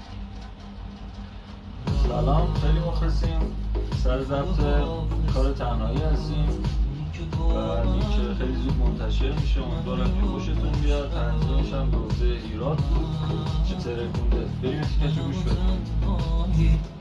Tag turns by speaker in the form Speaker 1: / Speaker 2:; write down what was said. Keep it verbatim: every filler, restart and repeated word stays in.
Speaker 1: سلام، خیلی مخلصیم. سر ضبط کار تنهایی هستیم و لینک خیلی زود منتشر میشه. امیدوارم که خوشتون بیاد. تنظیمش هم به عهده هیرات چه ترکونده. بریم یه تیکش رو گوش بدیم.